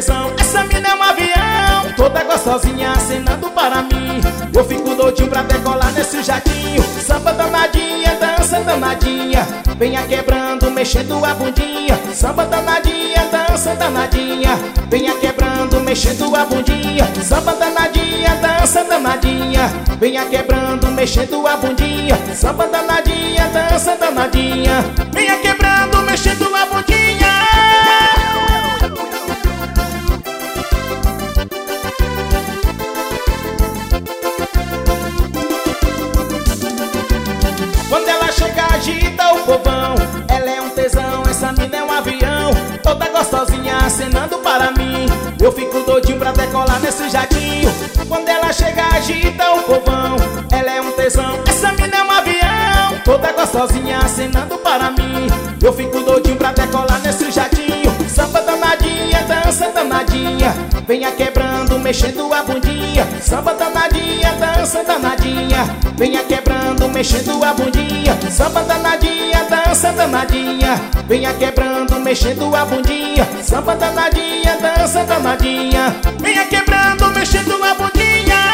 tesão, essa mina é um avião, toda gostosinha acenando para mim. Eu fico doidinho pra decolar nesse jatinho. Samba danadinha, dança danadinha, venha quebrando, mexendo a bundinha. Samba danadinha, dança danadinha, venha quebrando, mexendo a bundinha. Samba danadinha, dança danadinha, venha quebrando, mexendo a bundinha. Samba danadinha, dança danadinha, venha quebrando, mexendo a bundinha. Quando ela chega agita o povão, ela é um tesão, essa mina é um avião, toda gostosinha acenando para mim. Eu fico doidinho pra decolar nesse jatinho. Quando ela chega agita o povão, ela é um tesão, essa mina é um avião, toda gostosinha acenando para mim. Eu fico doidinho pra decolar nesse jatinho. Samba danadinha, dança danadinha, venha quebrando, mexendo a bundinha. Samba danadinha, dança danadinha, venha quebrando, mexendo a bundinha. Samba danadinha, dança danadinha, venha quebrando, mexendo a bundinha. Samba danadinha, dança danadinha, venha quebrando, mexendo a bundinha.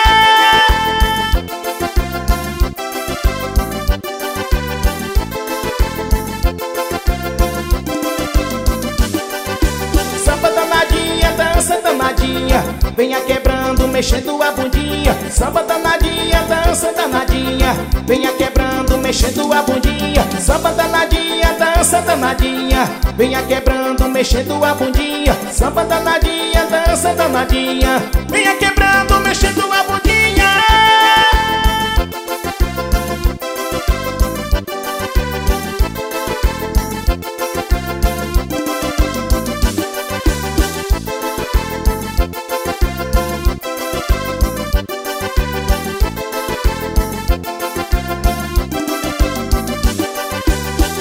Samba danadinha, dança danadinha, venha quebrando, mexendo a bundinha. Samba danadinha, dança danadinha, venha quebrando, mexendo a bundinha. Samba danadinha, dança danadinha, venha quebrando, mexendo a bundinha. Samba danadinha, dança danadinha, venha quebrando, mexendo a bundinha.